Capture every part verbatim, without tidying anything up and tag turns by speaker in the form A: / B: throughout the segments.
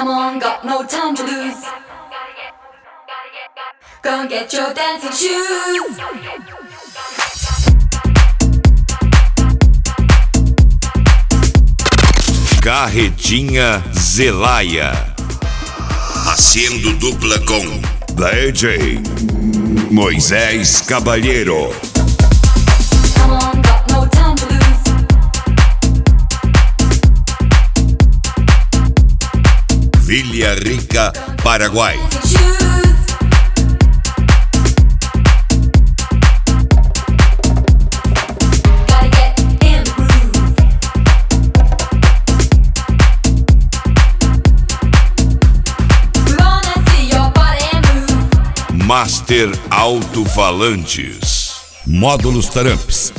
A: Come on, got no time to lose. Go and get your dancing shoes.
B: Carretinha Zelaya. Haciendo dupla com D J Moisés Caballero.
A: Come on, got no time to lose.
B: Villa Rica, Paraguai. Master Alto-Falantes. Módulos Taramps.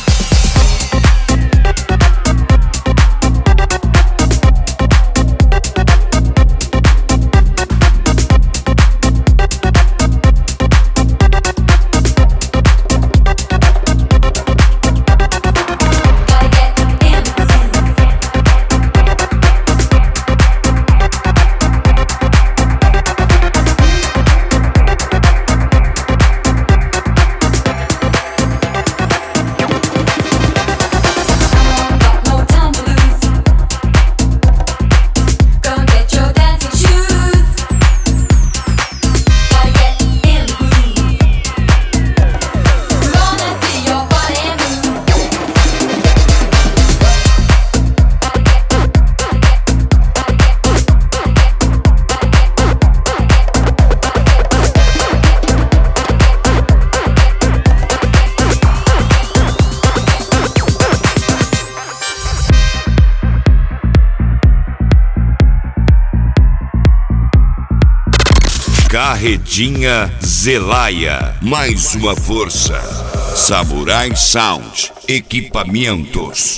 B: Carretinha Zelaya. Mais uma força. Samurai Sound. Equipamentos.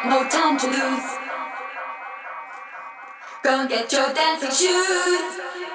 A: Go and get your dancing shoes.